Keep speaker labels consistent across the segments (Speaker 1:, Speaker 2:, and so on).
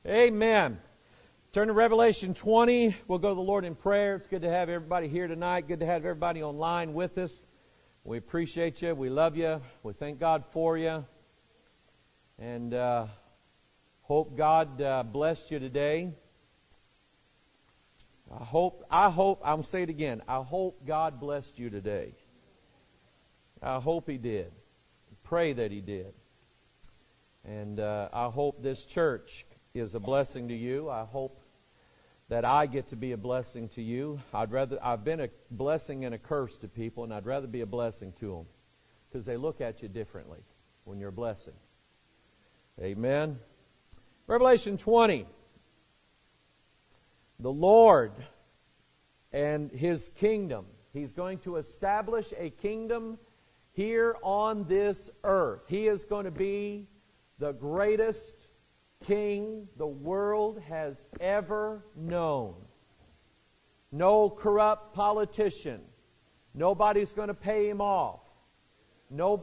Speaker 1: Amen. Turn to Revelation 20. We'll go to the Lord in prayer. It's good to have everybody here tonight. Good to have everybody online with us. We appreciate you. We love you. We thank God for you. And hope God blessed you today. I'm going to say it again. I hope God blessed you today. I hope He did. Pray that He did. And I hope this church is a blessing to you. I hope that I get to be a blessing to you. I've been a blessing and a curse to people, and I'd rather be a blessing to them because they look at you differently when you're a blessing. Amen. Revelation 20. The Lord and His kingdom. He's going to establish a kingdom here on this earth. He is going to be the greatest king the world has ever known. No corrupt politician. Nobody's going to pay him off. No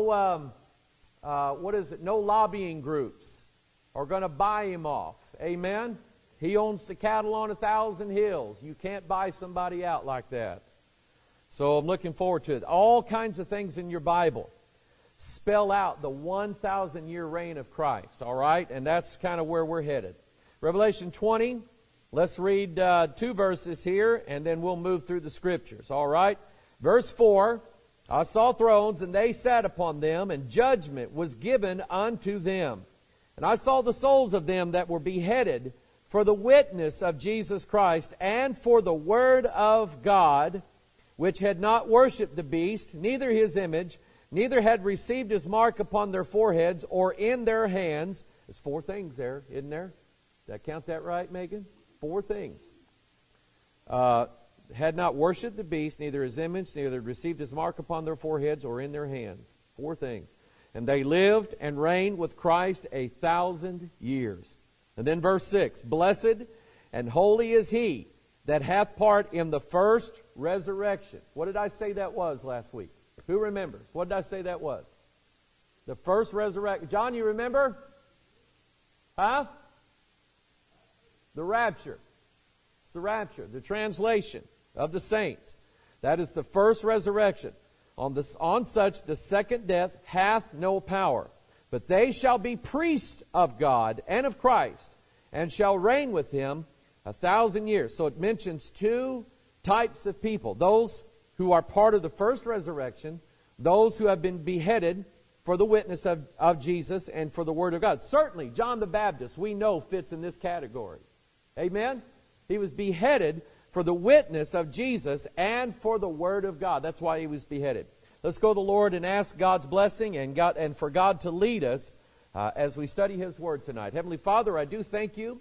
Speaker 1: lobbying groups are going to buy him off. Amen? He owns the cattle on 1,000 hills. You can't buy somebody out like that. So I'm looking forward to it. All kinds of things in your Bible spell out the 1,000-year reign of Christ, all right? And that's kind of where we're headed. Revelation 20, let's read 2 verses here, and then we'll move through the Scriptures, all right? Verse 4, I saw thrones, and they sat upon them, and judgment was given unto them. And I saw the souls of them that were beheaded for the witness of Jesus Christ, and for the word of God, which had not worshipped the beast, neither his image, neither had received his mark upon their foreheads or in their hands. There's 4 things there, isn't there? Did I count that right, Megan? 4 things. Had not worshipped the beast, neither his image, neither received his mark upon their foreheads or in their hands. 4 things. And they lived and reigned with Christ 1,000 years. And then verse 6, Blessed and holy is he that hath part in the first resurrection. What did I say that was last week? Who remembers? What did I say that was? The first resurrection. John, you remember? Huh? The rapture. It's the rapture, the translation of the saints. That is the first resurrection. On such the second death hath no power. But they shall be priests of God and of Christ, and shall reign with Him 1,000 years. So it mentions 2 types of people. Those who are part of the first resurrection, those who have been beheaded for the witness of Jesus and for the Word of God. Certainly, John the Baptist, we know, fits in this category. Amen? He was beheaded for the witness of Jesus and for the Word of God. That's why he was beheaded. Let's go to the Lord and ask God's blessing and for God to lead us as we study His Word tonight. Heavenly Father, I do thank You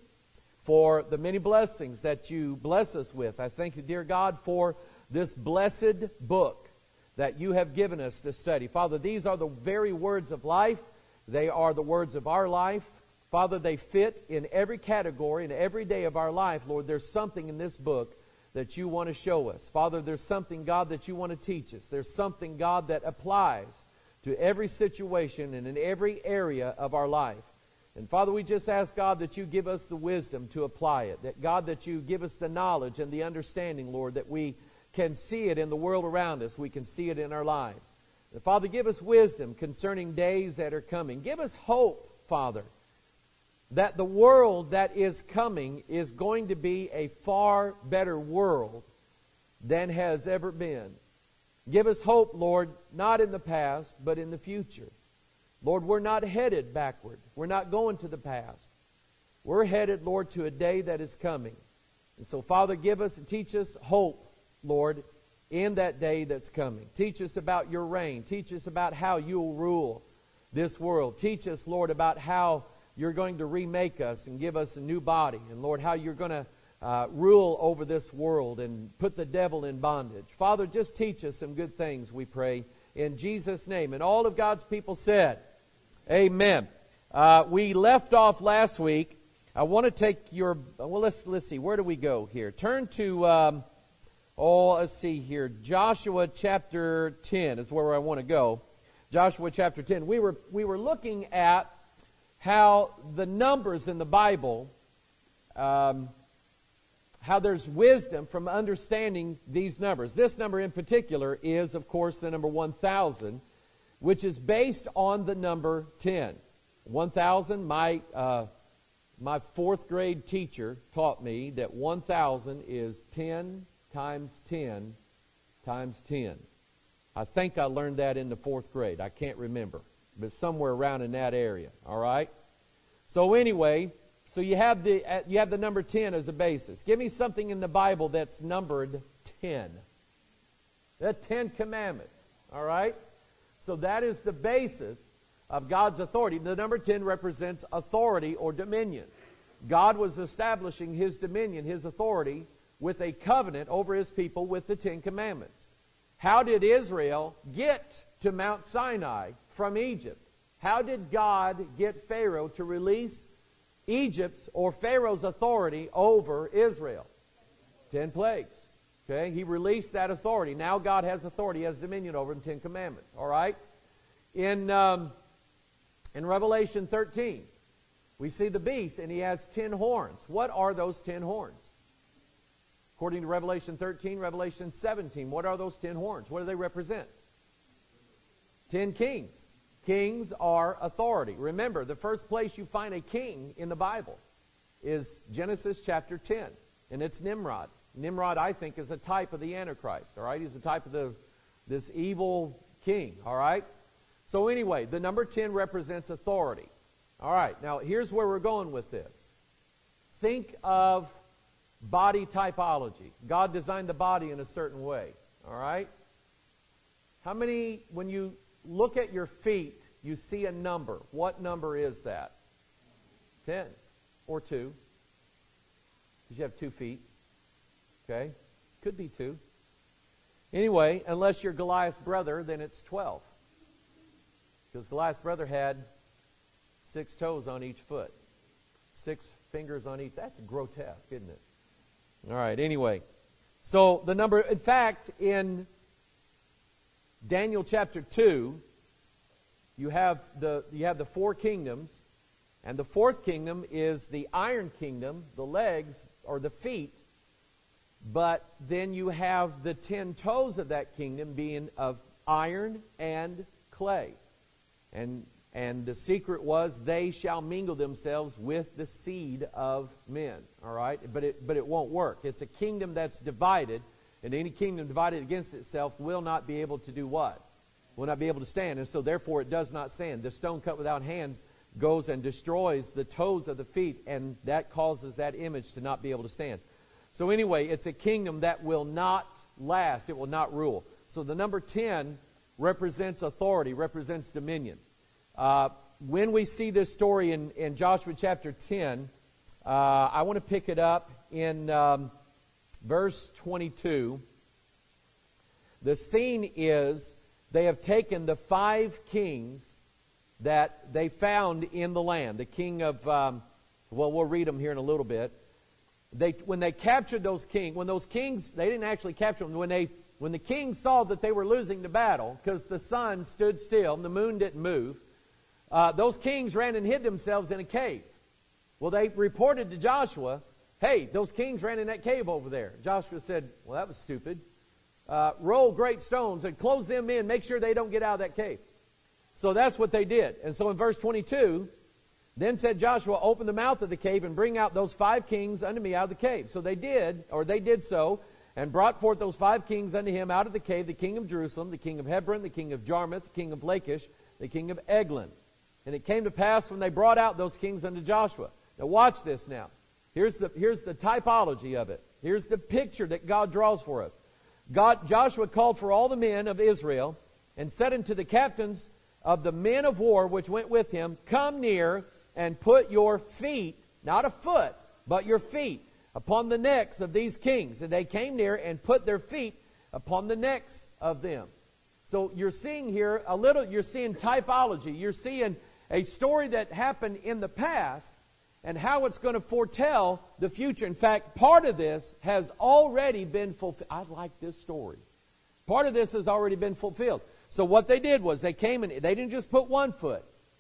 Speaker 1: for the many blessings that You bless us with. I thank You, dear God, for this blessed book that You have given us to study. Father, these are the very words of life. They are the words of our life. Father, they fit in every category and every day of our life. Lord, there's something in this book that You want to show us. Father, there's something, God, that You want to teach us. There's something, God, that applies to every situation and in every area of our life. And Father, we just ask, God, that You give us the wisdom to apply it. That, God, that You give us the knowledge and the understanding, Lord, that we can see it in the world around us. We can see it in our lives. And Father, give us wisdom concerning days that are coming. Give us hope, Father, that the world that is coming is going to be a far better world than has ever been. Give us hope, Lord, not in the past, but in the future. Lord, we're not headed backward. We're not going to the past. We're headed, Lord, to a day that is coming. And so, Father, give us and teach us hope, Lord, in that day that's coming. Teach us about Your reign. Teach us about how You'll rule this world. Teach us, Lord, about how You're going to remake us and give us a new body. And, Lord, how You're going to rule over this world and put the devil in bondage. Father, just teach us some good things, we pray, in Jesus' name. And all of God's people said, Amen. We left off last week. I want to take your... Well, let's see. Where do we go here? Turn to... let's see here. Joshua chapter 10 is where I want to go. Joshua chapter 10. We were looking at how the numbers in the Bible, how there's wisdom from understanding these numbers. This number in particular is, of course, the number 1,000, which is based on the number 10. 1,000, my fourth grade teacher taught me that 1,000 is 10 times 10 times 10. I think I learned that in the fourth grade. I can't remember, but somewhere around in that area. All right. So anyway, so you have the number 10 as a basis. Give me something in the Bible that's numbered 10. The 10 Commandments. All right. So that is the basis of God's authority. The number 10 represents authority or dominion. God was establishing His dominion, His authority, with a covenant over His people with the 10 Commandments. How did Israel get to Mount Sinai from Egypt? How did God get Pharaoh to release Egypt's or Pharaoh's authority over Israel? 10 plagues. Okay, He released that authority. Now God has authority, He has dominion over the 10 Commandments. All right? In Revelation 13, we see the beast, and he has 10 horns. What are those 10 horns? According to Revelation 13, Revelation 17, what are those 10 horns? What do they represent? 10 kings. Kings are authority. Remember, the first place you find a king in the Bible is Genesis chapter 10, and it's Nimrod. Nimrod, I think, is a type of the Antichrist. All right, he's a type of this evil king. All right. So anyway, the number 10 represents authority. All right, now here's where we're going with this. Think of body typology. God designed the body in a certain way. All right? How many, when you look at your feet, you see a number? What number is that? 10 or 2. Because you have 2 feet. Okay? Could be 2. Anyway, unless you're Goliath's brother, then it's 12. Because Goliath's brother had 6 toes on each foot. 6 fingers on each. That's grotesque, isn't it? All right, anyway. So the number, in fact, in Daniel chapter 2, you have the 4 kingdoms, and the 4th kingdom is the iron kingdom, the legs or the feet, but then you have the 10 toes of that kingdom being of iron and clay. And the secret was they shall mingle themselves with the seed of men. All right? But it won't work. It's a kingdom that's divided, and any kingdom divided against itself will not be able to do what? Will not be able to stand. And so therefore it does not stand. The stone cut without hands goes and destroys the toes of the feet, and that causes that image to not be able to stand. So anyway, it's a kingdom that will not last. It will not rule. So the number 10 represents authority, represents dominion. When we see this story in Joshua chapter 10, I want to pick it up in verse 22. The scene is they have taken the 5 kings that they found in the land. The king of, we'll read them here in a little bit. When they captured those kings, they didn't actually capture them. When the king saw that they were losing the battle, because the sun stood still and the moon didn't move, those kings ran and hid themselves in a cave. Well, they reported to Joshua, hey, those kings ran in that cave over there. Joshua said, well, that was stupid. Roll great stones and close them in. Make sure they don't get out of that cave. So that's what they did. And so in verse 22, then said Joshua, open the mouth of the cave and bring out those 5 kings unto me out of the cave. So they did so, and brought forth those 5 kings unto him out of the cave, the king of Jerusalem, the king of Hebron, the king of Jarmuth, the king of Lachish, the king of Eglon. And it came to pass when they brought out those kings unto Joshua. Now watch this now. Here's the typology of it. Here's the picture that God draws for us. Joshua called for all the men of Israel and said unto the captains of the men of war which went with him, come near and put your feet, not a foot, but your feet, upon the necks of these kings. And they came near and put their feet upon the necks of them. So you're seeing here you're seeing typology. You're seeing a story that happened in the past and how it's going to foretell the future. In fact, part of this has already been fulfilled. I like this story. Part of this has already been fulfilled. So what they did was they came and they didn't just put 1 foot.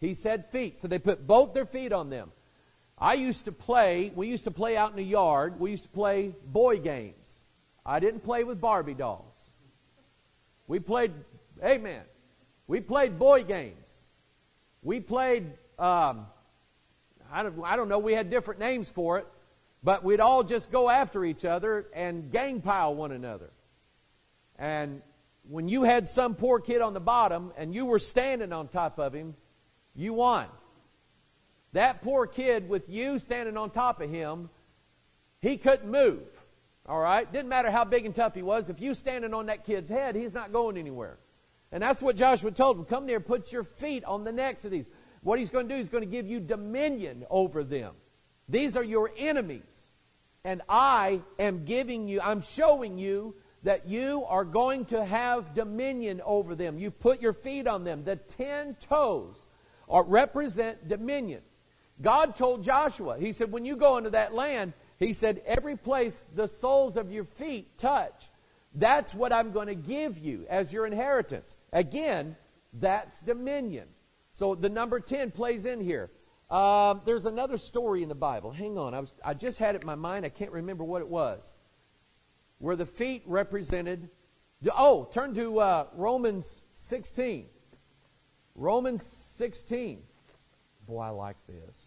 Speaker 1: He said feet. So they put both their feet on them. We used to play out in the yard. We used to play boy games. I didn't play with Barbie dolls. We played, amen. We played boy games. We played, I don't know, we had different names for it, but we'd all just go after each other and gang pile one another. And when you had some poor kid on the bottom and you were standing on top of him, you won. That poor kid with you standing on top of him, he couldn't move. All right? Didn't matter how big and tough he was. If you standing on that kid's head, he's not going anywhere. And that's what Joshua told him. Come near, put your feet on the necks of these. What he's going to do, he's going to give you dominion over them. These are your enemies. And I am giving you, I'm showing you that you are going to have dominion over them. You put your feet on them. The 10 toes represent dominion. God told Joshua, he said, when you go into that land, he said, every place the soles of your feet touch, that's what I'm going to give you as your inheritance. Again, that's dominion. So the number 10 plays in here. There's another story in the Bible. Hang on, I just had it in my mind. I can't remember what it was. Where the feet represented... turn to Romans 16. Romans 16. Boy, I like this.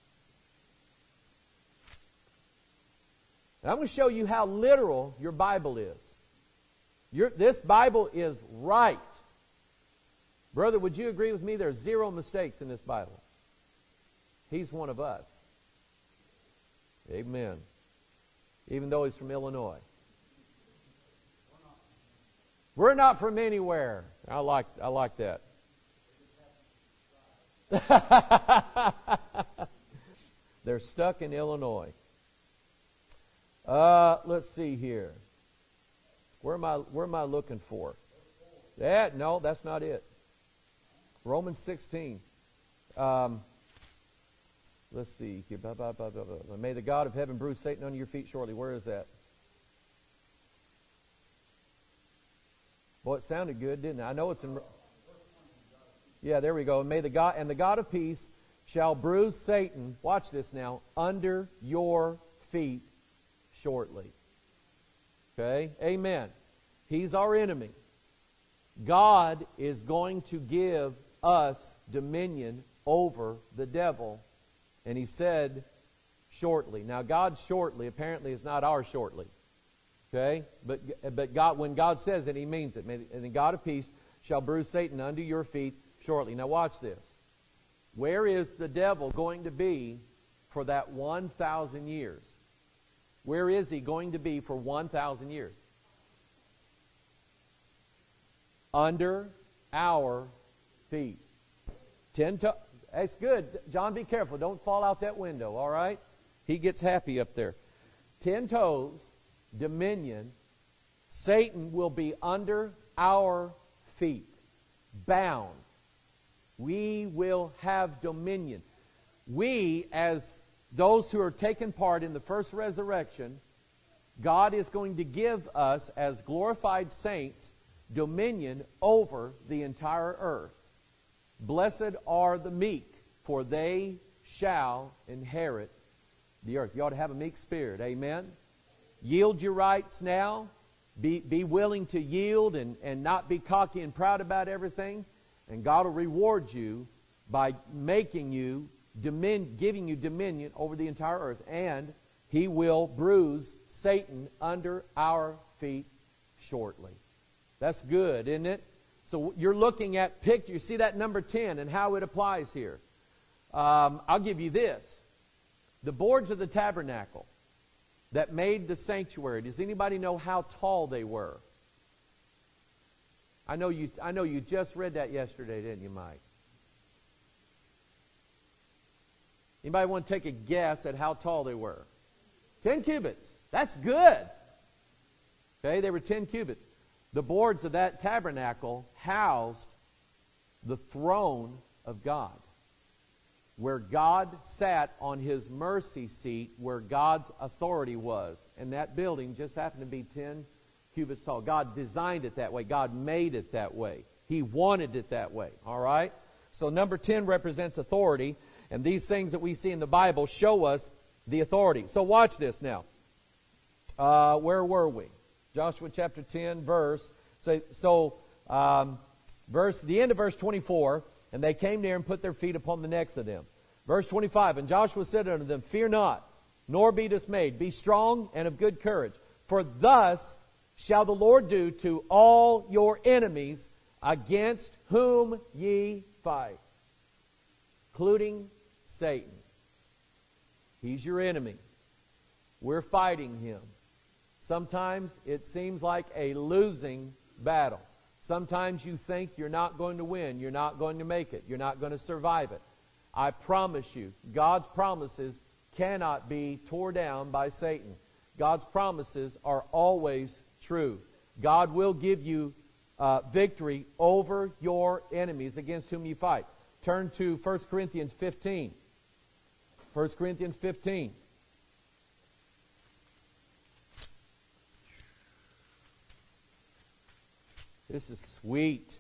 Speaker 1: And I'm going to show you how literal your Bible is. This Bible is right. Brother, would you agree with me? There's 0 mistakes in this Bible. He's one of us. Amen. Even though he's from Illinois. We're not from anywhere. I like that. They're stuck in Illinois. Let's see here. Where am I looking for? No, that's not it. Romans 16. Let's see. May the God of heaven bruise Satan under your feet shortly. Where is that? Boy, it sounded good, didn't it? I know it's in... Yeah, there we go. May the God of peace shall bruise Satan, watch this now, under your feet shortly. Okay? Amen. He's our enemy. God is going to give us dominion over the devil. And he said, shortly. Now, God shortly apparently is not our shortly. Okay? But God, when God says it, he means it. And the God of peace shall bruise Satan under your feet shortly. Now, watch this. Where is the devil going to be for that 1,000 years? Where is he going to be for 1,000 years? Under our feet. 10 toes. That's good. John, be careful. Don't fall out that window, all right? He gets happy up there. 10 toes, dominion. Satan will be under our feet, bound. We will have dominion. We, as those who are taking part in the first resurrection, God is going to give us, as glorified saints, dominion over the entire earth. Blessed are the meek, for they shall inherit the earth. You ought to have a meek spirit. Amen? Yield your rights now. Be willing to yield and not be cocky and proud about everything. And God will reward you by making you giving you dominion over the entire earth. And he will bruise Satan under our feet shortly. That's good, isn't it? So you're looking at picture. You see that number 10 and how it applies here. I'll give you this. The boards of the tabernacle that made the sanctuary. Does anybody know how tall they were? I know you just read that yesterday, didn't you, Mike? Anybody want to take a guess at how tall they were? 10 cubits. That's good. Okay, they were 10 cubits. The boards of that tabernacle housed the throne of God, where God sat on his mercy seat, where God's authority was. And that building just happened to be 10 cubits tall. God designed it that way. God made it that way. He wanted it that way. All right? So number 10 represents authority, and these things that we see in the Bible show us the authority. So watch this now. Where were we? Joshua chapter 10, verse. The end of verse 24, and they came near and put their feet upon the necks of them. Verse 25, and Joshua said unto them, Fear not, nor be dismayed. Be strong and of good courage. For thus shall the Lord do to all your enemies against whom ye fight, including Satan. He's your enemy. We're fighting him. Sometimes it seems like a losing battle. Sometimes you think you're not going to win, you're not going to make it, you're not going to survive it. I promise you, God's promises cannot be torn down by Satan. God's promises are always true. God will give you victory over your enemies against whom you fight. Turn to 1 Corinthians 15. 1 Corinthians 15. This is sweet.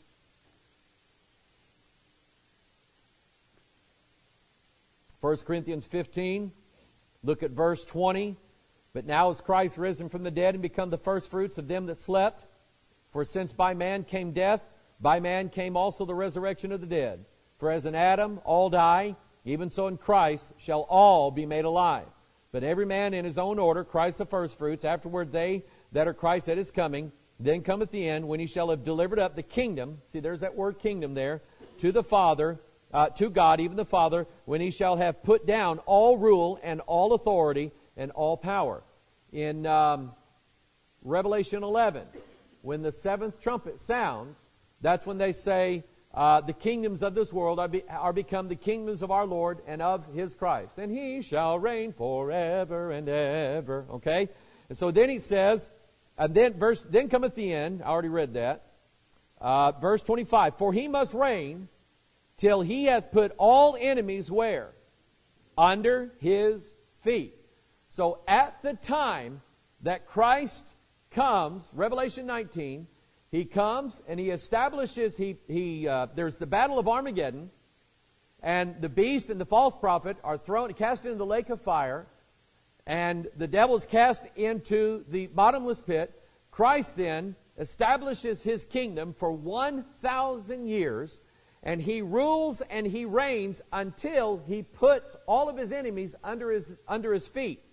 Speaker 1: First Corinthians 15, look at verse 20. But now is Christ risen from the dead and become the firstfruits of them that slept? For since by man came death, by man came also the resurrection of the dead. For as in Adam all die, even so in Christ shall all be made alive. But every man in his own order, Christ the firstfruits, afterward they that are Christ at his coming. Then cometh the end, when he shall have delivered up the kingdom, see there's that word kingdom there, to the Father, to God, even the Father, when he shall have put down all rule and all authority and all power. In Revelation 11, when the seventh trumpet sounds, that's when they say, the kingdoms of this world are become the kingdoms of our Lord and of his Christ. And he shall reign forever and ever. Okay? And so then he says, and then cometh the end. I already read that. Verse 25. For he must reign till he hath put all enemies where? Under his feet. So at the time that Christ comes, Revelation 19, he comes and he establishes, there's the battle of Armageddon, and the beast and the false prophet are cast into the lake of fire, and the devil is cast into the bottomless pit. Christ then establishes his kingdom for 1,000 years, and he rules and he reigns until he puts all of his enemies under his feet.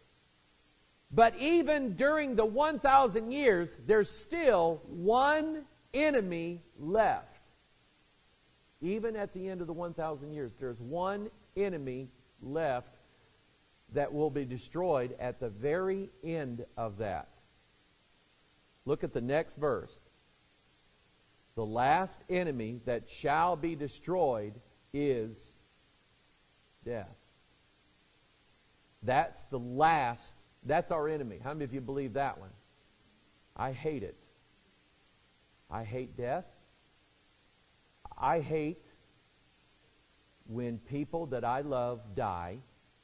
Speaker 1: But even during the 1,000 years, there's still one enemy left. Even at the end of the 1,000 years, there's one enemy left that will be destroyed at the very end of that. Look at the next verse. The last enemy that shall be destroyed is death. That's the last. That's our enemy. How many of you believe that one? I hate it. I hate death. I hate when people that I love die.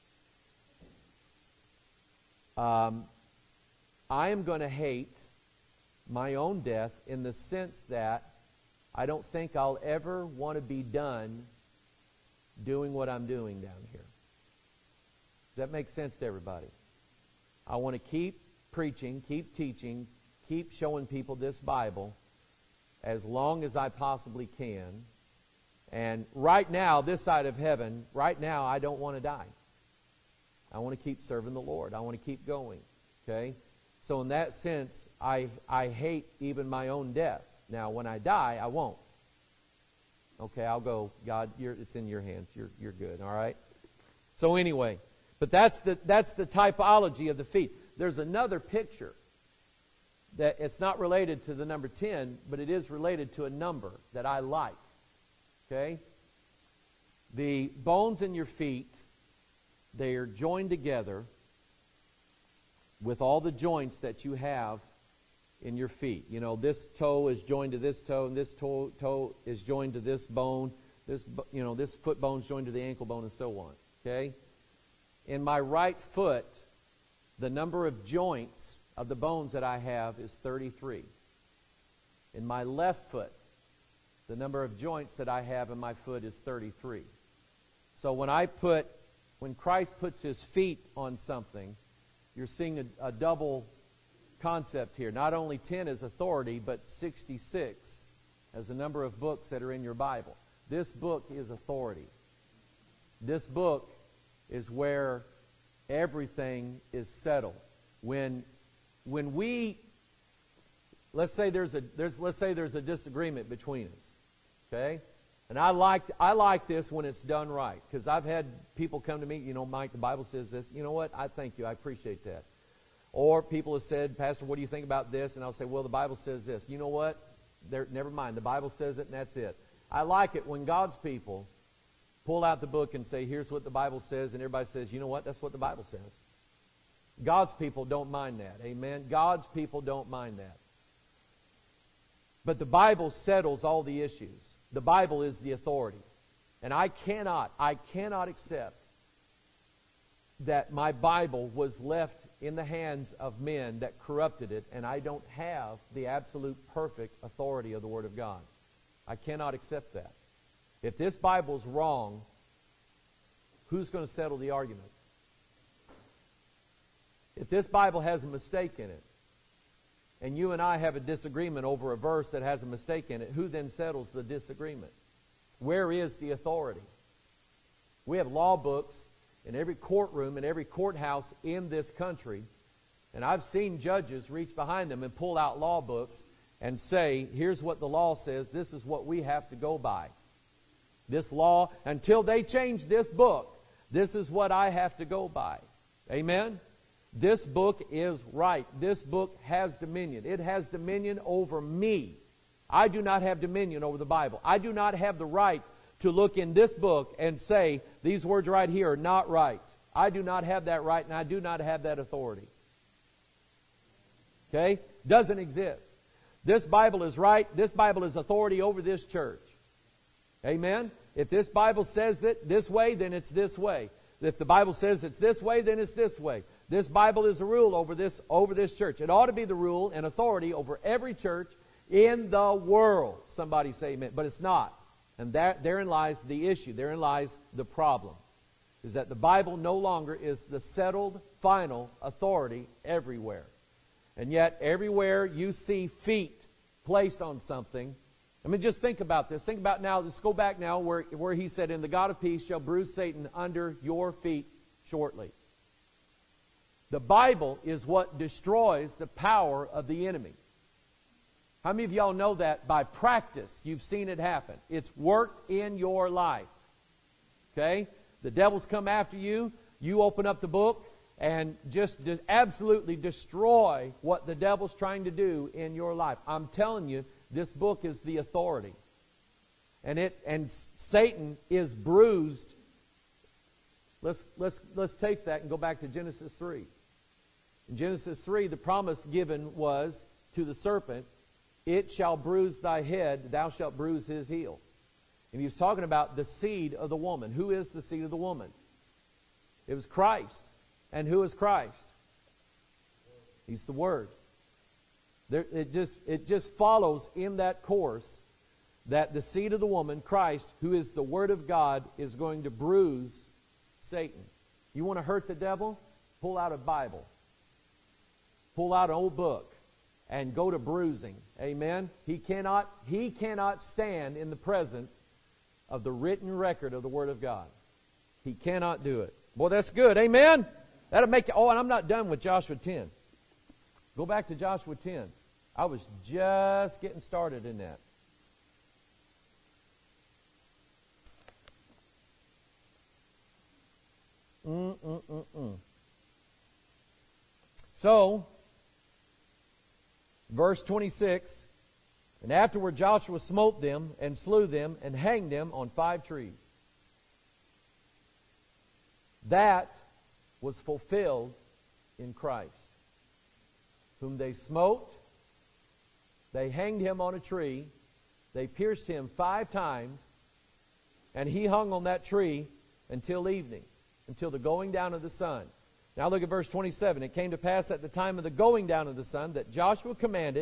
Speaker 1: I am going to hate my own death in the sense that I don't think I'll ever want to be done doing what I'm doing down here. Does that make sense to everybody? I want to keep preaching, keep teaching, keep showing people this Bible as long as I possibly can. And right now, this side of heaven, right now, I don't want to die. I want to keep serving the Lord. I want to keep going. Okay? So in that sense, I hate even my own death. Now, when I die, I won't. Okay, I'll go, God, it's in your hands. You're good, all right? So anyway, but that's the typology of the feet. There's another picture that it's not related to the number 10, but it is related to a number that I like. Okay? The bones in your feet, they are joined together with all the joints that you have in your feet. You know, this toe is joined to this toe, and this toe is joined to this bone. This foot bone is joined to the ankle bone, and so on. Okay? In my right foot, the number of joints of the bones that I have is 33. In my left foot, The number of joints that I have in my foot is 33. So when Christ puts his feet on something, you're seeing a double concept here. Not only 10 as authority, but 66 as the number of books that are in your Bible. This book is authority. This book is where everything is settled. When we, let's say there's a disagreement between us, okay? And I like this when it's done right, because I've had people come to me, Mike, the Bible says this. You know what? I thank you. I appreciate that. Or people have said, Pastor, what do you think about this? And I'll say, well, the Bible says this. You know what? Never mind. The Bible says it, and that's it. I like it when God's people pull out the book and say, here's what the Bible says, and everybody says, you know what? That's what the Bible says. God's people don't mind that. Amen? God's people don't mind that. But the Bible settles all the issues. The Bible is the authority. And I cannot accept that my Bible was left in the hands of men that corrupted it, and I don't have the absolute perfect authority of the Word of God. I cannot accept that. If this Bible's wrong, who's going to settle the argument? If this Bible has a mistake in it, and you and I have a disagreement over a verse that has a mistake in it, who then settles the disagreement? Where is the authority? We have law books in every courtroom and every courthouse in this country, and I've seen judges reach behind them and pull out law books and say, here's what the law says, this is what we have to go by. This law, until they change this book, this is what I have to go by. Amen? This book is right. This book has dominion. It has dominion over me. I do not have dominion over the Bible. I do not have the right to look in this book and say, these words right here are not right. I do not have that right, and I do not have that authority. Okay? Doesn't exist. This Bible is right. This Bible is authority over this church. Amen? If this Bible says it this way, then it's this way. If the Bible says it's this way, then it's this way. This Bible is the rule over this church. It ought to be the rule and authority over every church in the world. Somebody say amen. But it's not. And therein lies the issue. Therein lies the problem. Is that the Bible no longer is the settled, final authority everywhere. And yet, everywhere you see feet placed on something, I mean, just think about this. Think about now, let's go back now where he said, and the God of peace shall bruise Satan under your feet shortly. The Bible is what destroys the power of the enemy. How many of y'all know that by practice you've seen it happen? It's worked in your life. Okay? The devil's come after you. You open up the book and just absolutely destroy what the devil's trying to do in your life. I'm telling you, this book is the authority. And Satan is bruised. Let's take that and go back to Genesis 3. In Genesis 3, the promise given was to the serpent, it shall bruise thy head, thou shalt bruise his heel. And he was talking about the seed of the woman. Who is the seed of the woman? It was Christ. And who is Christ? He's the Word. It just follows in that course that the seed of the woman, Christ, who is the Word of God, is going to bruise Satan. You want to hurt the devil? Pull out a Bible. Pull out an old book and go to bruising. Amen? He cannot stand in the presence of the written record of the Word of God. He cannot do it. Boy, that's good. Amen? That'll make you... Oh, and I'm not done with Joshua 10. Go back to Joshua 10. I was just getting started in that. So, verse 26, and afterward Joshua smote them and slew them and hanged them on 5 trees. That was fulfilled in Christ, whom they smote, they hanged him on a tree, they pierced him 5 times, and he hung on that tree until evening, until the going down of the sun. Now look at verse 27. It came to pass at the time of the going down of the sun that Joshua commanded,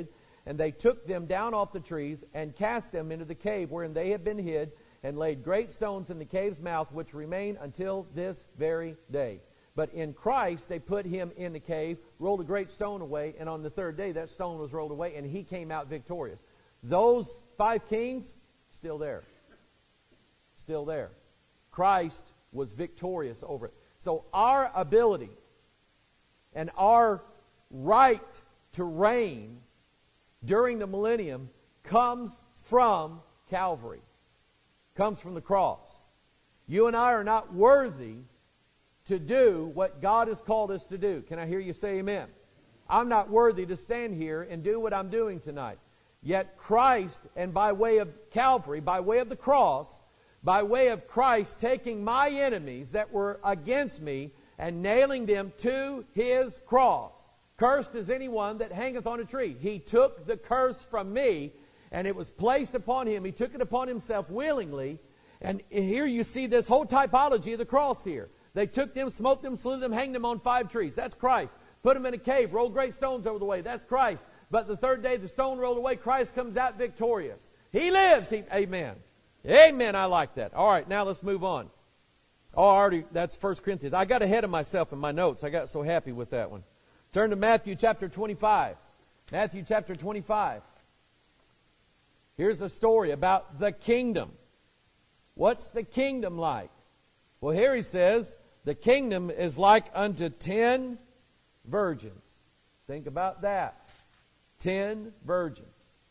Speaker 1: And they took them down off the trees and cast them into the cave wherein they had been hid, and laid great stones in the cave's mouth, which remain until this very day. But in Christ, they put him in the cave, rolled a great stone away, and on the third day, that stone was rolled away, and he came out victorious. Those 5 kings, still there. Still there. Christ was victorious over it. So our ability and our right to reign during the millennium comes from Calvary. Comes from the cross. You and I are not worthy to do what God has called us to do. Can I hear you say amen? I'm not worthy to stand here and do what I'm doing tonight. Yet Christ, and by way of Calvary, by way of the cross, by way of Christ taking my enemies that were against me and nailing them to his cross. Cursed is anyone that hangeth on a tree. He took the curse from me, and it was placed upon him. He took it upon himself willingly. And here you see this whole typology of the cross here. They took them, smote them, slew them, hanged them on 5 trees. That's Christ. Put them in a cave, rolled great stones over the way. That's Christ. But the third day the stone rolled away. Christ comes out victorious. He lives. Amen. Amen. I like that. All right, now let's move on. That's 1 Corinthians. I got ahead of myself in my notes. I got so happy with that one. Turn to Matthew chapter 25. Matthew chapter 25. Here's a story about the kingdom. What's the kingdom like? Well, here he says, the kingdom is like unto 10 virgins. Think about that. 10 virgins.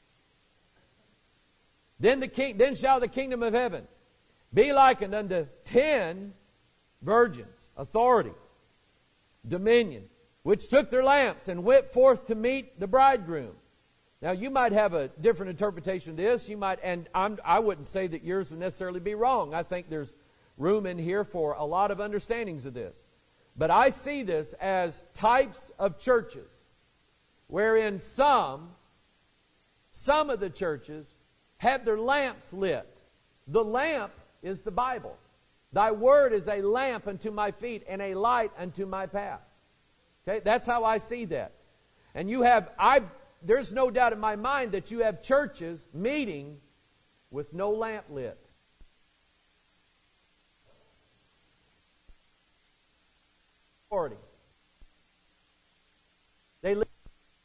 Speaker 1: Then shall the kingdom of heaven be likened unto 10 virgins, authority, dominion, which took their lamps and went forth to meet the bridegroom. Now, you might have a different interpretation of this. I wouldn't say that yours would necessarily be wrong. I think there's room in here for a lot of understandings of this. But I see this as types of churches, wherein some of the churches have their lamps lit. The lamp is the Bible. Thy word is a lamp unto my feet and a light unto my path. Okay, that's how I see that. And there's no doubt in my mind that you have churches meeting with no lamp lit. Authority. They live.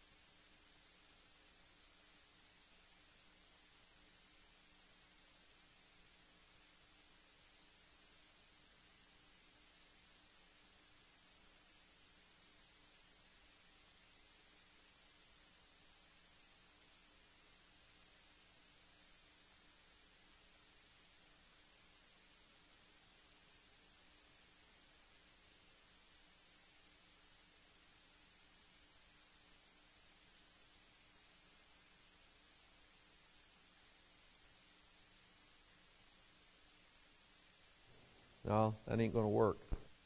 Speaker 1: No, that ain't going to work.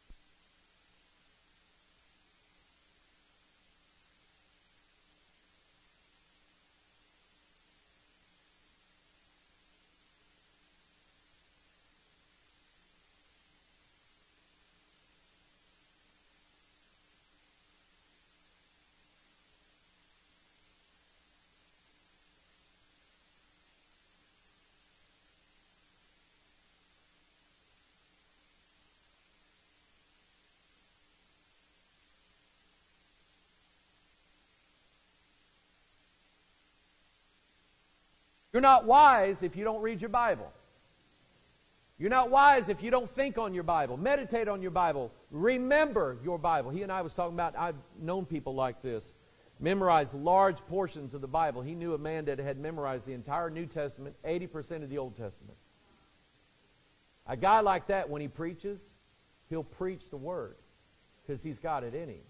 Speaker 1: You're not wise if you don't read your Bible. You're not wise if you don't think on your Bible, meditate on your Bible, remember your Bible. He and I was talking about, I've known people like this, memorize large portions of the Bible. He knew a man that had memorized the entire New Testament, 80% of the Old Testament. A guy like that, when he preaches, he'll preach the Word because he's got it in him.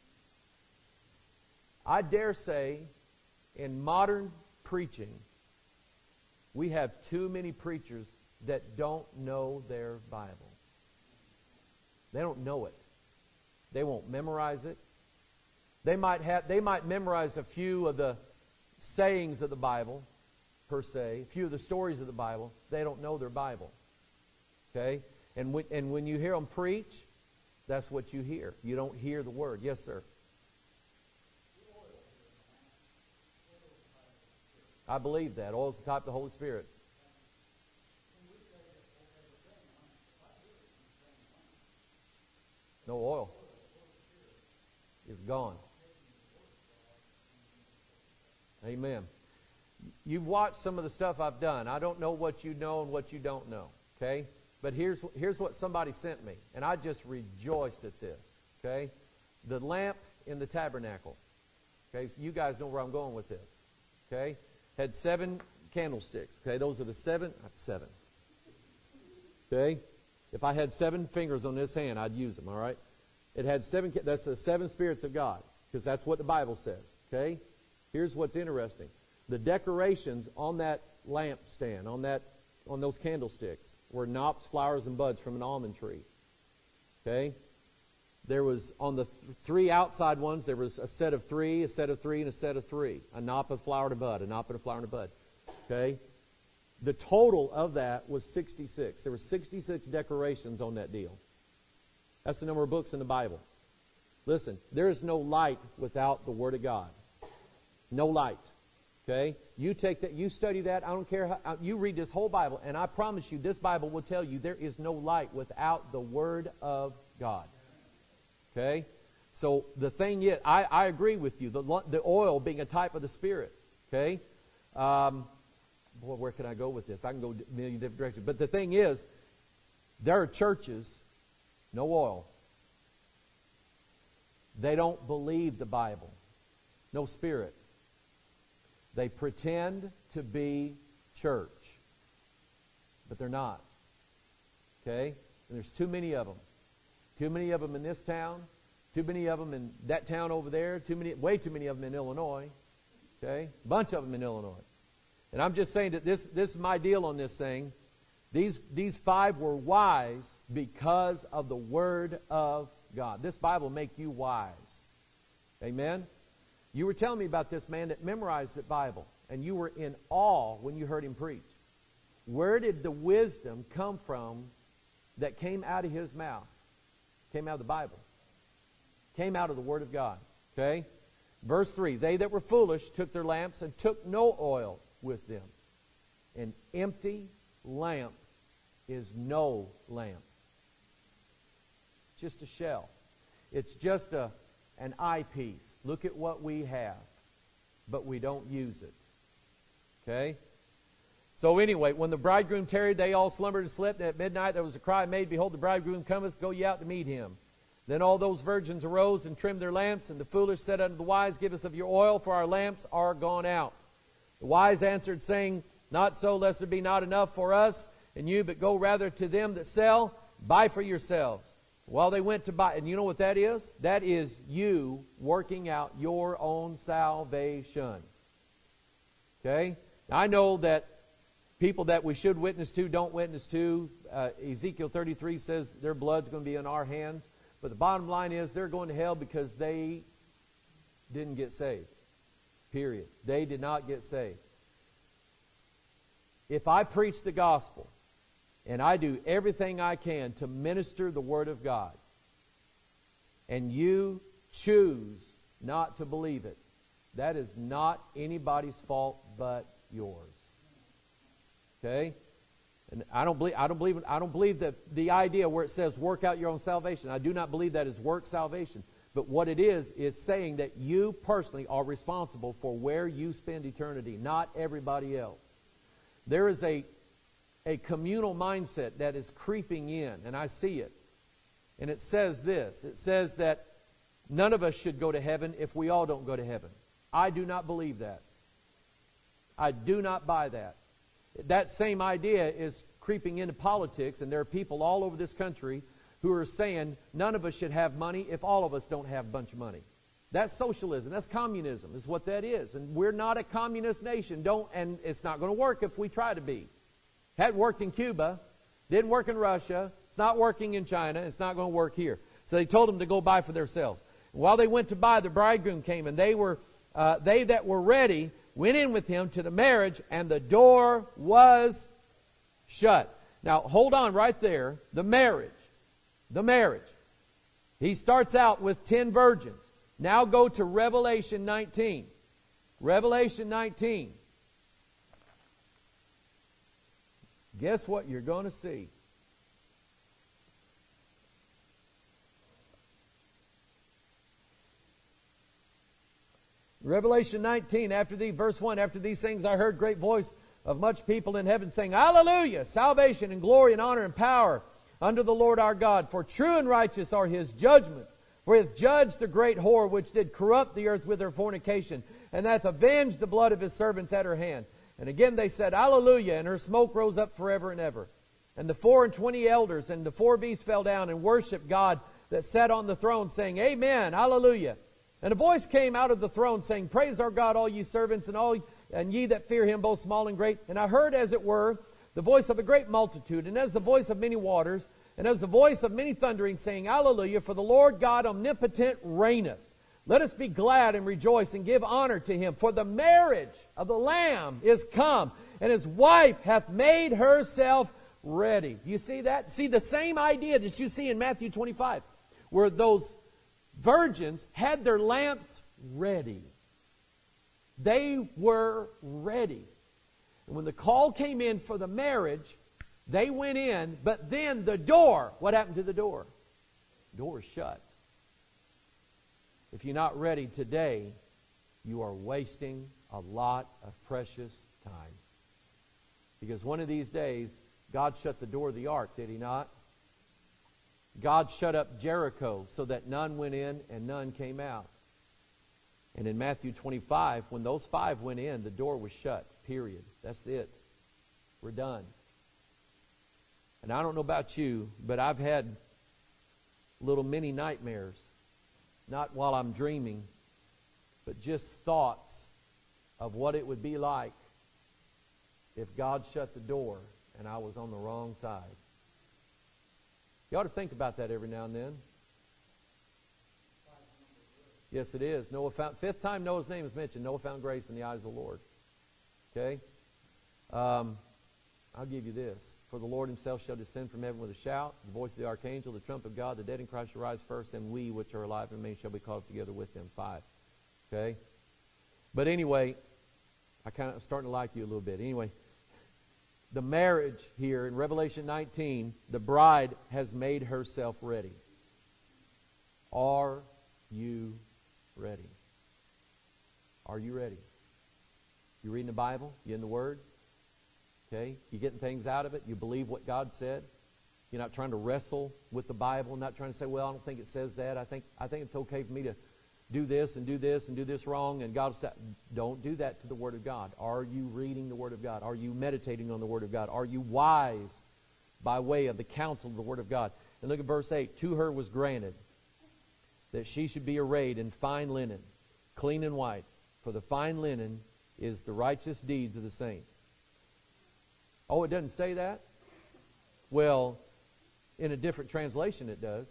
Speaker 1: I dare say, in modern preaching, we have too many preachers that don't know their Bible. They don't know it. They won't memorize it. They might memorize a few of the sayings of the Bible, per se, a few of the stories of the Bible. They don't know their Bible. Okay? And when you hear them preach, that's what you hear. You don't hear the Word. Yes, sir. I believe that. Oil is the type of the Holy Spirit. No oil. It's gone. Amen. You've watched some of the stuff I've done. I don't know what you know and what you don't know. Okay? But here's what somebody sent me. And I just rejoiced at this. Okay? The lamp in the tabernacle. Okay? So you guys know where I'm going with this. Okay? Had 7 candlesticks. Okay? Those are the 7. Okay? If I had 7 fingers on this hand, I'd use them, all right? It had 7, that's the 7 spirits of God, because that's what the Bible says, okay? Here's what's interesting. The decorations on that lampstand, on those candlesticks, were knops, flowers, and buds from an almond tree, okay? There was, on the 3 outside ones, there was a set of 3, a set of 3, and a set of 3. A knop, a flower, and a bud, a knop, and a flower, and a bud, okay? The total of that was 66. There were 66 decorations on that deal. That's the number of books in the Bible. Listen, there is no light without the Word of God. No light. Okay? You take that, you study that, I don't care how, you read this whole Bible, and I promise you, this Bible will tell you there is no light without the Word of God. Okay? So the thing is, I agree with you, the oil being a type of the Spirit. Okay? Boy, where can I go with this? I can go a million different directions. But the thing is, there are churches, no oil. They don't believe the Bible. No Spirit. They pretend to be church. But they're not. Okay? And there's too many of them. Too many of them in this town. Too many of them in that town over there. Way too many of them in Illinois. Okay? A bunch of them in Illinois. And I'm just saying that this is my deal on this thing. These 5 were wise because of the Word of God. This Bible will make you wise. Amen? You were telling me about this man that memorized the Bible, and you were in awe when you heard him preach. Where did the wisdom come from that came out of his mouth? Came out of the Bible. Came out of the Word of God. Okay? Verse 3, they that were foolish took their lamps and took no oil with them. An empty lamp is no lamp. Just a shell. It's just an eyepiece. Look at what we have, but we don't use it. Okay? So anyway, when the bridegroom tarried, they all slumbered and slept. At midnight there was a cry made, behold, the bridegroom cometh, go ye out to meet him. Then all those virgins arose and trimmed their lamps, and the foolish said unto the wise, give us of your oil, for our lamps are gone out. The wise answered, saying, not so, lest there be not enough for us and you, but go rather to them that sell, buy for yourselves. While they went to buy, and you know what that is? That is you working out your own salvation. Okay? Now, I know that people that we should witness to don't witness to. Ezekiel 33 says their blood's going to be in our hands. But the bottom line is they're going to hell because they didn't get saved. Period. They did not get saved. If I preach the gospel and I do everything I can to minister the Word of God, and you choose not to believe it, that is not anybody's fault but yours. Okay? And I don't believe that the idea where it says work out your own salvation. I do not believe that is work salvation. But what it is saying that you personally are responsible for where you spend eternity, not everybody else. There is a communal mindset that is creeping in, and I see it. And it says this. It says that none of us should go to heaven if we all don't go to heaven. I do not believe that. I do not buy that. That same idea is creeping into politics, and there are people all over this country who are saying none of us should have money if all of us don't have a bunch of money. That's socialism. That's communism is what that is. And we're not a communist nation. And it's not going to work if we try to be. Hadn't worked in Cuba. Didn't work in Russia. It's not working in China. It's not going to work here. So they told them to go buy for themselves. While they went to buy, the bridegroom came, and they that were ready went in with him to the marriage, and the door was shut. Now, hold on right there. The marriage. He starts out with 10 virgins. Now go to Revelation 19. Revelation 19. guess what you're going to see? Revelation 19, verse 1, after these things I heard great voice of much people in heaven saying, Hallelujah! Salvation and glory and honor and power unto the Lord our God. For true and righteous are His judgments. For He hath judged the great whore which did corrupt the earth with her fornication, and hath avenged the blood of His servants at her hand. And again they said, Hallelujah! And her smoke rose up forever and ever. And the 24 elders and the 4 beasts fell down and worshipped God that sat on the throne, saying, Amen, Hallelujah! And a voice came out of the throne, saying, Praise our God, all ye servants, and ye that fear Him, both small and great. And I heard, as it were, the voice of a great multitude, and as the voice of many waters, and as the voice of many thundering, saying, Hallelujah, for the Lord God omnipotent reigneth. Let us be glad and rejoice and give honor to Him. For the marriage of the Lamb is come, and His wife hath made herself ready. You see that? See the same idea that you see in Matthew 25, where those virgins had their lamps ready. They were ready. And when the call came in for the marriage, they went in, but then the door, what happened to the door? The door was shut. If you're not ready today, you are wasting a lot of precious time. Because one of these days, God shut the door of the ark, did He not? God shut up Jericho so that none went in and none came out. And in Matthew 25, when those 5 went in, the door was shut, period. That's it. We're done. And I don't know about you, but I've had little mini nightmares. Not while I'm dreaming, but just thoughts of what it would be like if God shut the door and I was on the wrong side. You ought to think about that every now and then. Yes, it is. Noah found, 5th time Noah's name is mentioned. Noah found grace in the eyes of the Lord. Okay? I'll give you this. For the Lord Himself shall descend from heaven with a shout, the voice of the archangel, the trump of God, the dead in Christ shall rise first, and we which are alive and remain shall be caught up together with them. 5. Okay? But anyway, I'm starting to like you a little bit. Anyway, the marriage here in Revelation 19, the bride has made herself ready. Are you ready? Are you ready? You reading the Bible? You in the Word? Okay? You getting things out of it? You believe what God said? You're not trying to wrestle with the Bible, not trying to say, well, I don't think it says that. I think it's okay for me to do this and do this and do this wrong, and God will stop. Don't do that to the Word of God. Are you reading the Word of God? Are you meditating on the Word of God? Are you wise by way of the counsel of the Word of God? And look at verse 8. To her was granted that she should be arrayed in fine linen, clean and white, for the fine linen is the righteous deeds of the saints. Oh, it doesn't say that? Well, in a different translation it does.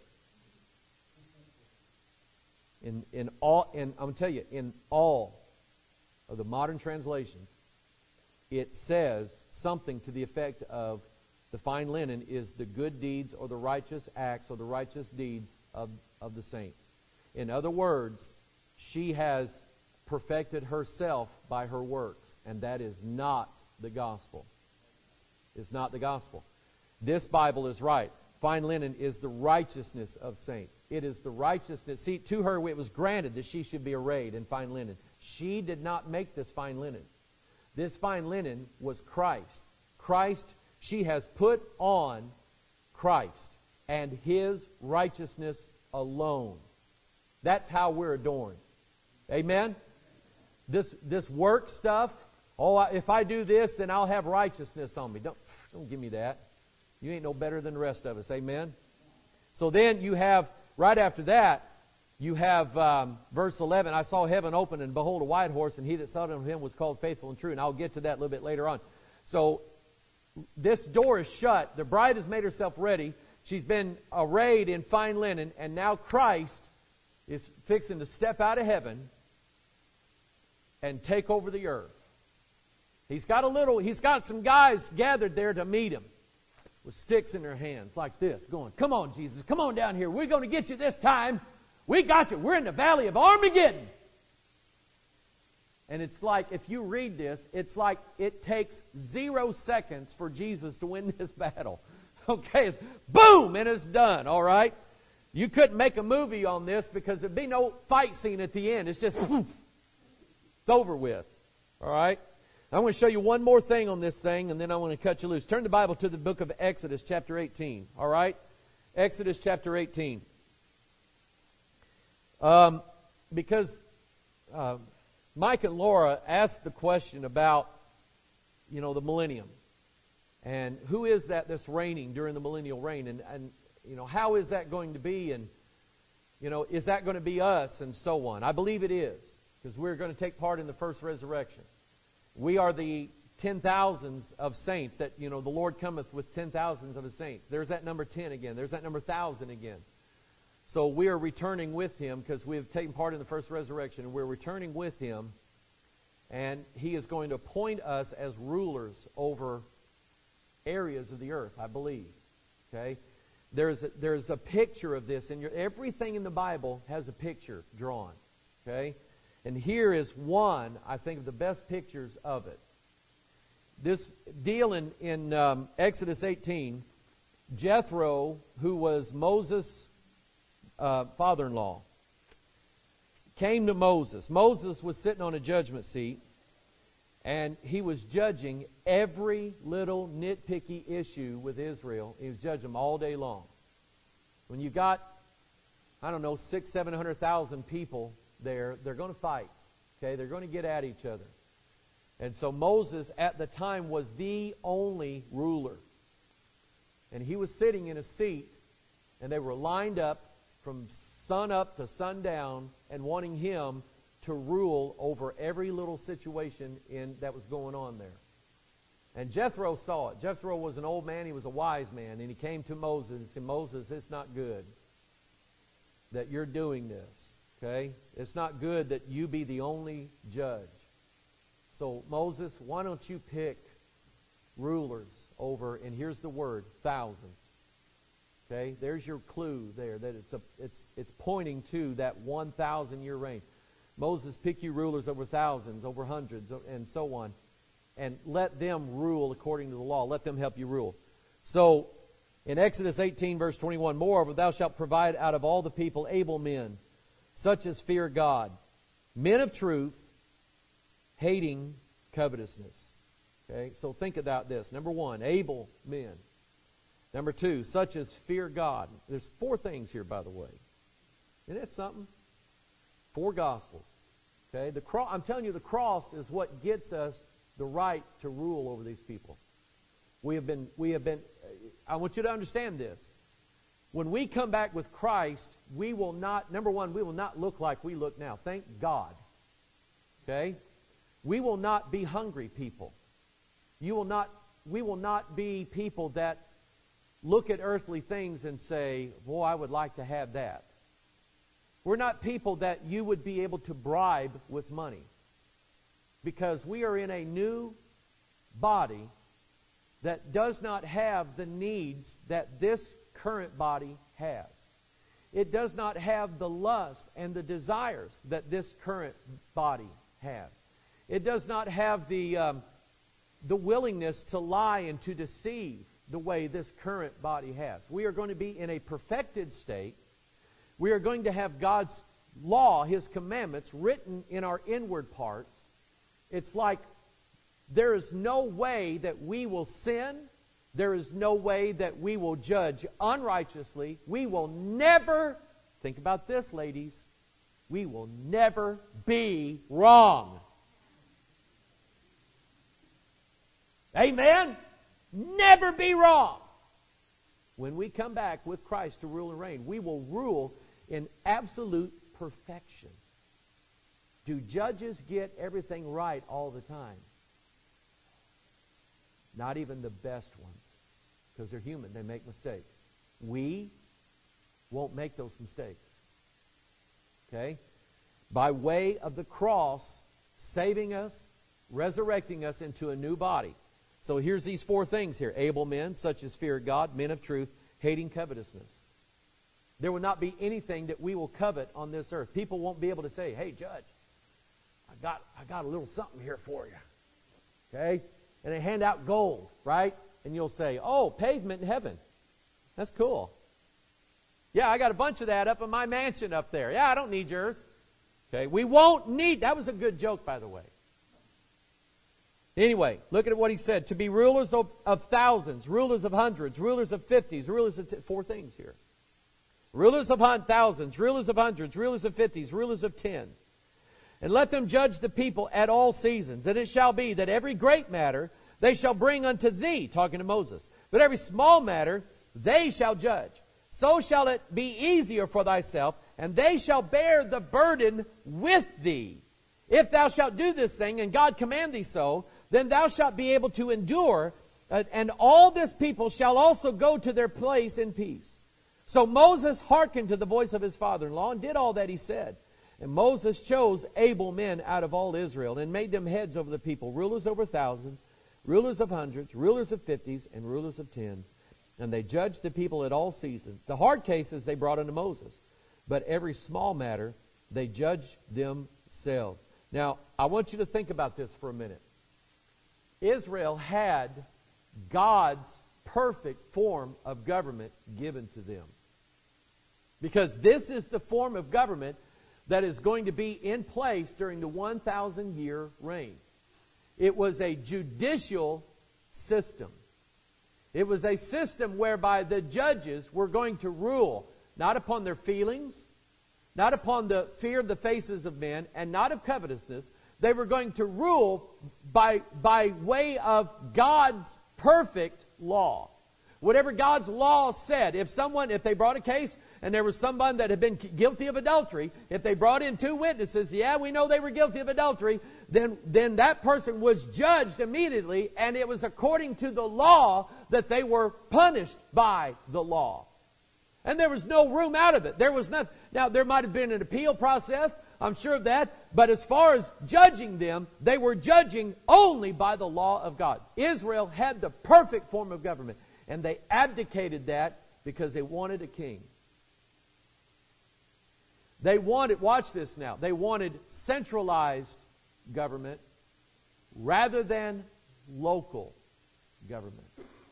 Speaker 1: I'm going to tell you, in all of the modern translations, it says something to the effect of the fine linen is the good deeds or the righteous acts or the righteous deeds of the saints. In other words, she has perfected herself by her works, and that is not the gospel. It's not the gospel. This Bible is right. Fine linen is the righteousness of saints. It is the righteousness. See, to her it was granted that she should be arrayed in fine linen. She did not make this fine linen. This fine linen was Christ. Christ, she has put on Christ and His righteousness alone. That's how we're adorned. Amen? This work stuff, if I do this, then I'll have righteousness on me. Don't give me that. You ain't no better than the rest of us. Amen? So then you have, right after that, you have verse 11. I saw heaven open, and behold, a white horse, and he that sat on him was called Faithful and True. And I'll get to that a little bit later on. So this door is shut. The bride has made herself ready. She's been arrayed in fine linen, and now Christ is fixing to step out of heaven and take over the earth. He's got some guys gathered there to meet him with sticks in their hands like this, going, come on, Jesus, come on down here. We're going to get you this time. We got you. We're in the valley of Armageddon. And it's like, if you read this, it's like it takes 0 seconds for Jesus to win this battle. Okay, it's boom, and it's done, all right? You couldn't make a movie on this because there'd be no fight scene at the end. It's just, poof, it's over with, all right? I want to show you one more thing on this thing, and then I want to cut you loose. Turn the Bible to the book of Exodus, chapter 18, all right? Exodus, chapter 18. Because Mike and Laura asked the question about, the millennium. And who is that that's reigning during the millennial reign? And how is that going to be? And, is that going to be us? And so on. I believe it is, because we're going to take part in the first resurrection. We are the 10,000s of saints that, the Lord cometh with 10,000s of his saints. There's that number 10 again. There's that number 1,000 again. So we are returning with him because we have taken part in the first resurrection. And we're returning with him. And he is going to appoint us as rulers over areas of the earth, I believe. Okay? There's a picture of this. And everything in the Bible has a picture drawn. Okay? And here is one, I think, of the best pictures of it. This deal in Exodus 18, Jethro, who was Moses' father-in-law, came to Moses. Moses was sitting on a judgment seat, and he was judging every little nitpicky issue with Israel. He was judging them all day long. When you got, 600,000-700,000 people there, they're going to fight. Okay, they're going to get at each other. And so Moses at the time was the only ruler. And he was sitting in a seat, and they were lined up from sun up to sundown and wanting him to rule over every little situation that was going on there. And Jethro saw it. Jethro was an old man. He was a wise man. And he came to Moses and said, Moses, it's not good that you're doing this. Okay? It's not good that you be the only judge. So, Moses, why don't you pick rulers over, and here's the word, thousands. Okay? There's your clue there, that it's pointing to that 1,000-year reign. Moses, pick you rulers over thousands, over hundreds, and so on. And let them rule according to the law. Let them help you rule. So, in Exodus 18, verse 21, moreover, thou shalt provide out of all the people able men, such as fear God, men of truth, hating covetousness. Okay, so think about this. Number one, able men. Number two, such as fear God. There's 4 things here, by the way. Isn't that something? 4 gospels. Okay, I'm telling you, the cross is what gets us the right to rule over these people. We have been. I want you to understand this. When we come back with Christ, we will not, number one, we will not look like we look now. Thank God. Okay? We will not be hungry people. We will not be people that look at earthly things and say, boy, I would like to have that. We're not people that you would be able to bribe with money. Because we are in a new body that does not have the needs that this current body has. It does not have the lust and the desires that this current body has. It does not have the willingness to lie and to deceive the way this current body has. We are going to be in a perfected state. We are going to have God's law, His commandments, written in our inward parts. It's like there is no way that we will sin. There is no way that we will judge unrighteously. We will never, think about this, ladies, we will never be wrong. Amen? Never be wrong. When we come back with Christ to rule and reign, we will rule in absolute perfection. Do judges get everything right all the time? Not even the best ones. Because they're human. They make mistakes. We won't make those mistakes. Okay? By way of the cross, saving us, resurrecting us into a new body. So here's these 4 things here. Able men, such as fear God, men of truth, hating covetousness. There will not be anything that we will covet on this earth. People won't be able to say, hey, Judge, I got a little something here for you. Okay? And they hand out gold, right? And you'll say, oh, pavement in heaven. That's cool. Yeah, I got a bunch of that up in my mansion up there. Yeah, I don't need yours. Okay, we won't need, that was a good joke, by the way. Anyway, look at what he said. To be rulers of thousands, rulers of hundreds, rulers of 50s, rulers of, four things here. Rulers of thousands, rulers of hundreds, rulers of 50s, rulers of 10. And let them judge the people at all seasons. And it shall be that every great matter they shall bring unto thee, talking to Moses. But every small matter they shall judge. So shall it be easier for thyself, and they shall bear the burden with thee. If thou shalt do this thing, and God command thee so, then thou shalt be able to endure, and all this people shall also go to their place in peace. So Moses hearkened to the voice of his father-in-law, and did all that he said. And Moses chose able men out of all Israel, and made them heads over the people, rulers over thousands, rulers of hundreds, rulers of 50s, and rulers of 10s. And they judged the people at all seasons. The hard cases they brought unto Moses, but every small matter they judged themselves. Now, I want you to think about this for a minute. Israel had God's perfect form of government given to them. Because this is the form of government that is going to be in place during the 1,000-year reign. It was a judicial system. It was a system whereby the judges were going to rule not upon their feelings, not upon the fear of the faces of men, and not of covetousness. They were going to rule by way of God's perfect law. Whatever God's law said, if they brought a case and there was someone that had been guilty of adultery, if they brought in two witnesses, yeah, we know they were guilty of adultery, then that person was judged immediately, and it was according to the law that they were punished by the law. And there was no room out of it. There was nothing. Now, there might have been an appeal process, I'm sure of that, but as far as judging them, they were judging only by the law of God. Israel had the perfect form of government, and they abdicated that because they wanted a king. They wanted, watch this now, they wanted centralized government rather than local government.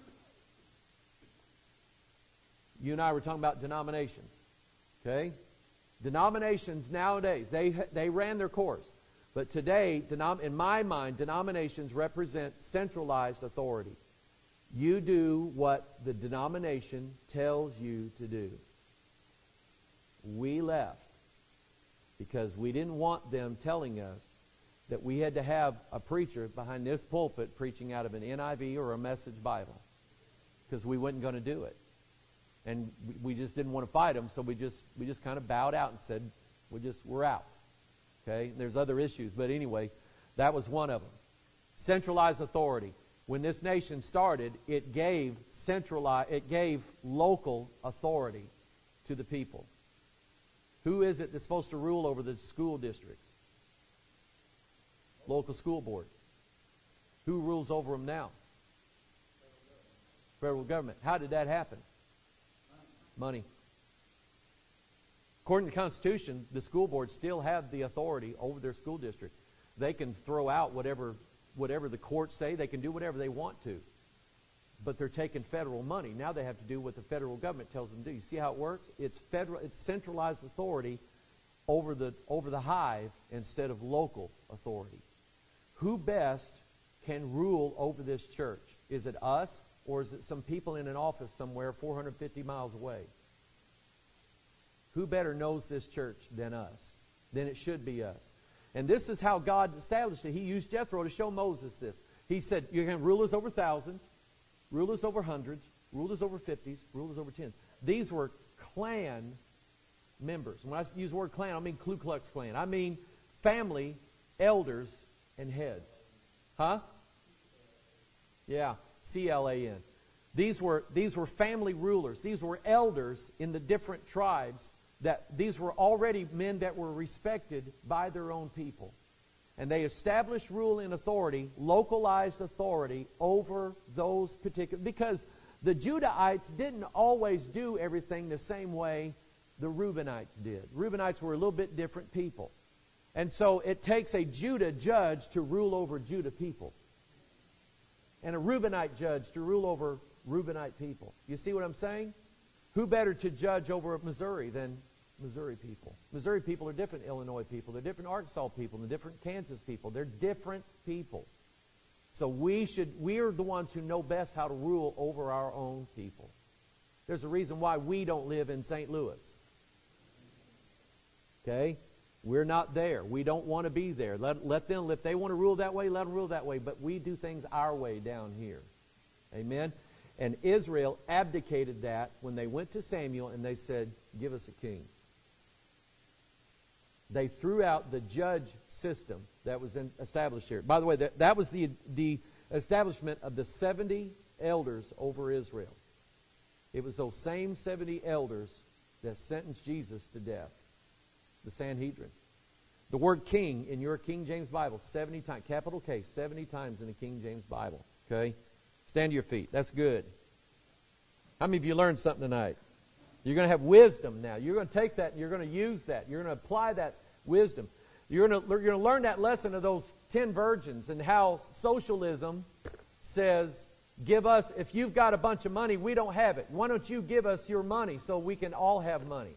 Speaker 1: You and I were talking about denominations. Okay? Denominations nowadays, they ran their course. But today, in my mind, denominations represent centralized authority. You do what the denomination tells you to do. We left because we didn't want them telling us that we had to have a preacher behind this pulpit preaching out of an NIV or a Message Bible, because we weren't going to do it. And we just didn't want to fight them, so we just kind of bowed out and said, we're out. Okay? There's other issues, but anyway, that was one of them. Centralized authority. When this nation started, it gave local authority to the people. Who is it that's supposed to rule over the school districts? Local school board. Who rules over them now? Federal government. How did that happen? Money. According to the Constitution, the school boards still have the authority over their school district. They can throw out whatever the courts say. They can do whatever they want to. But they're taking federal money. Now they have to do what the federal government tells them to do. You see how it works? It's centralized authority over the hive instead of local authority. Who best can rule over this church? Is it us, or is it some people in an office somewhere 450 miles away? Who better knows this church than us? Then it should be us. And this is how God established it. He used Jethro to show Moses this. He said, you're going to have rulers over thousands, rulers over hundreds, rulers over 50s, rulers over 10s. These were clan members. When I use the word clan, I mean Ku Klux Klan. I mean family, elders, and heads. Huh? Yeah, C-L-A-N. These were family rulers. These were elders in the different tribes. These were already men that were respected by their own people. And they established rule and authority, localized authority over those particular... Because the Judahites didn't always do everything the same way the Reubenites did. Reubenites were a little bit different people. And so it takes a Judah judge to rule over Judah people. And a Reubenite judge to rule over Reubenite people. You see what I'm saying? Who better to judge over Missouri than Missouri people? Missouri people are different Illinois people. They're different Arkansas people. They're different Kansas people. They're different people. So we are the ones who know best how to rule over our own people. There's a reason why we don't live in St. Louis. Okay? We're not there. We don't want to be there. Let them, if they want to rule that way, let them rule that way. But we do things our way down here. Amen? And Israel abdicated that when they went to Samuel and they said, give us a king. They threw out the judge system that was established here. By the way, that was the establishment of the 70 elders over Israel. It was those same 70 elders that sentenced Jesus to death. The Sanhedrin. The word king in your King James Bible, 70 times, capital K, 70 times in the King James Bible. Okay? Stand to your feet. That's good. How many of you learned something tonight? You're going to have wisdom now. You're going to take that and you're going to use that. You're going to apply that wisdom. You're going to learn that lesson of those 10 virgins and how socialism says, give us, if you've got a bunch of money, we don't have it. Why don't you give us your money so we can all have money?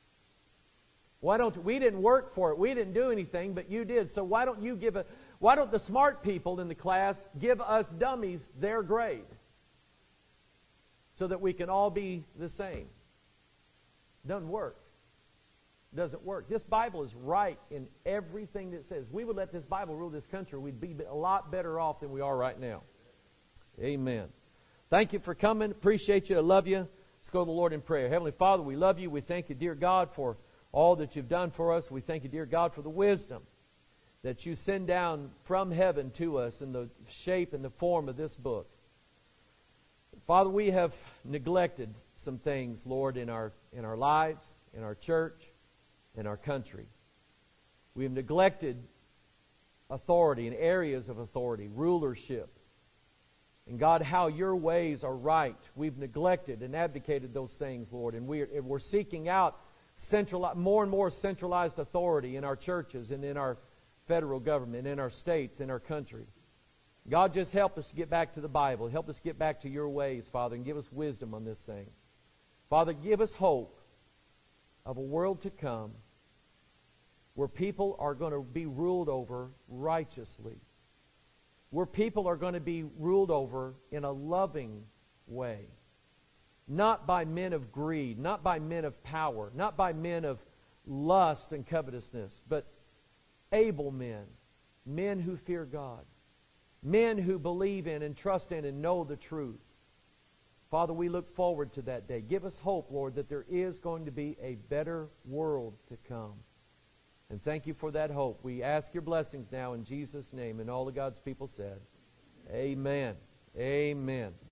Speaker 1: We didn't work for it. We didn't do anything, but you did. So why don't the smart people in the class give us dummies their grade so that we can all be the same? Doesn't work. Doesn't work. This Bible is right in everything that it says. If we would let this Bible rule this country, we'd be a lot better off than we are right now. Amen. Thank you for coming. Appreciate you. I love you. Let's go to the Lord in prayer. Heavenly Father, we love you. We thank you, dear God, for all that you've done for us. We thank you, dear God, for the wisdom that you send down from heaven to us in the shape and the form of this book. Father, we have neglected some things, Lord, in our lives, in our church, in our country. We have neglected authority and areas of authority, rulership. And God, how your ways are right. We've neglected and abdicated those things, Lord. And we're seeking out more and more centralized authority in our churches and in our federal government, in our states, in our country. God, just help us get back to the Bible. Help us get back to your ways, Father, and give us wisdom on this thing. Father, give us hope of a world to come where people are going to be ruled over righteously, where people are going to be ruled over in a loving way. Not by men of greed, not by men of power, not by men of lust and covetousness, but able men, men who fear God, men who believe in and trust in and know the truth. Father, we look forward to that day. Give us hope, Lord, that there is going to be a better world to come. And thank you for that hope. We ask your blessings now in Jesus' name, and all of God's people said, amen. Amen.